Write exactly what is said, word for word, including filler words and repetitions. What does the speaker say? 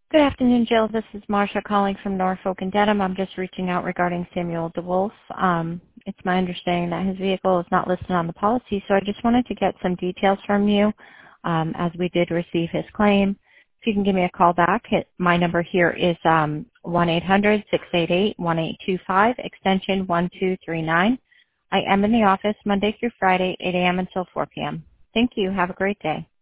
Good afternoon, Jill. This is Marsha calling from Norfolk and Dedham. I'm just reaching out regarding Samuel DeWolf. Um, it's my understanding that his vehicle is not listed on the policy, so I just wanted to get some details from you um, as we did receive his claim. If you can give me a call back, it, my number here is um, one eight hundred, six eight eight, one eight two five, extension one two three nine. I am in the office Monday through Friday, eight a m until four p m Thank you. Have a great day.